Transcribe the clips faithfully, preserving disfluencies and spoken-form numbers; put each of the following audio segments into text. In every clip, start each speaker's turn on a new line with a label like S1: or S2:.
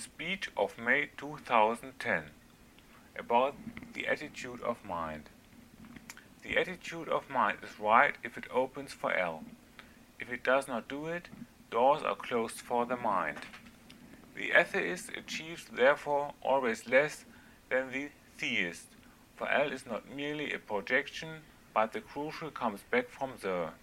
S1: Speech of May two thousand ten about the attitude of mind. The attitude of mind is right if it opens for L. If it does not do it, doors are closed for the mind. The atheist achieves therefore always less than the theist, for L is not merely a projection, but the crucial comes back from there.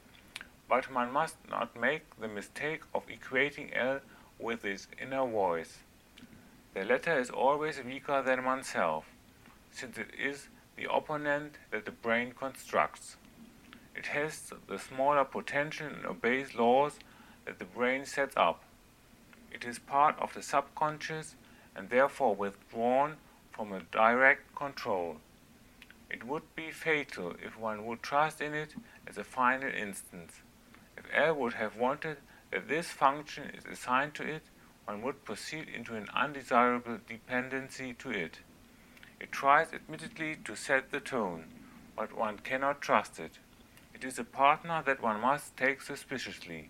S1: But one must not make the mistake of equating L with his inner voice. The latter is always weaker than oneself, since it is the opponent that the brain constructs. It has the smaller potential and obeys laws that the brain sets up. It is part of the subconscious and therefore withdrawn from a direct control. It would be fatal if one would trust in it as a final instance. If L would have wanted that this function is assigned to it, one would proceed into an undesirable dependency to it. It tries admittedly to set the tone, but one cannot trust it. It is a partner that one must take suspiciously.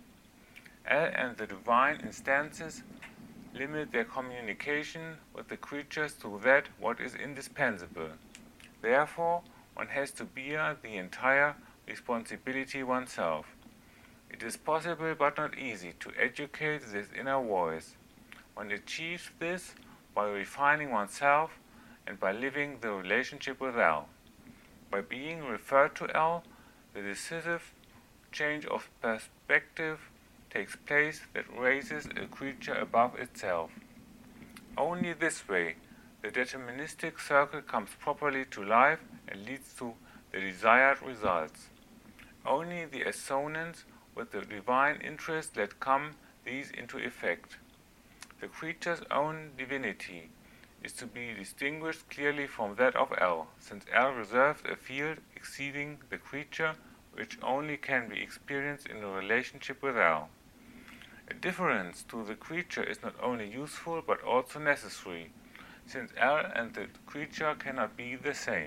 S1: L and the divine instances limit their communication with the creatures to that what is indispensable. Therefore, one has to bear the entire responsibility oneself. It is possible but not easy to educate this inner voice. One achieves this by refining oneself and by living the relationship with L. By being referred to L, the decisive change of perspective takes place that raises a creature above itself. Only this way the deterministic circle comes properly to life and leads to the desired results. Only the assonance with the divine interest let come these into effect. The creature's own divinity is to be distinguished clearly from that of L, since L reserves a field exceeding the creature which only can be experienced in a relationship with L. A difference to the creature is not only useful but also necessary, since L and the creature cannot be the same.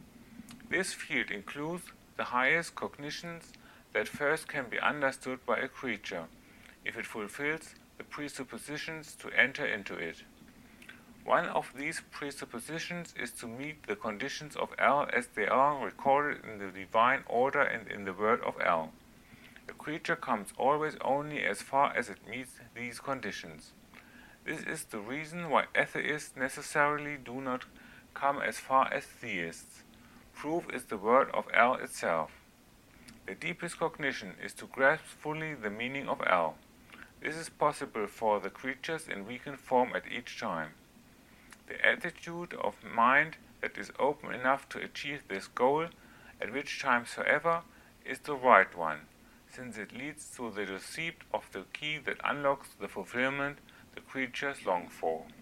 S1: This field includes the highest cognitions that first can be understood by a creature, if it fulfills the presuppositions to enter into it. One of these presuppositions is to meet the conditions of L as they are recorded in the divine order and in the word of L. The creature comes always only as far as it meets these conditions. This is the reason why atheists necessarily do not come as far as theists. Proof is the word of L itself. The deepest cognition is to grasp fully the meaning of L. This is possible for the creatures in weakened form at each time. The attitude of mind that is open enough to achieve this goal, at which time soever, is the right one, since it leads to the receipt of the key that unlocks the fulfillment the creatures long for.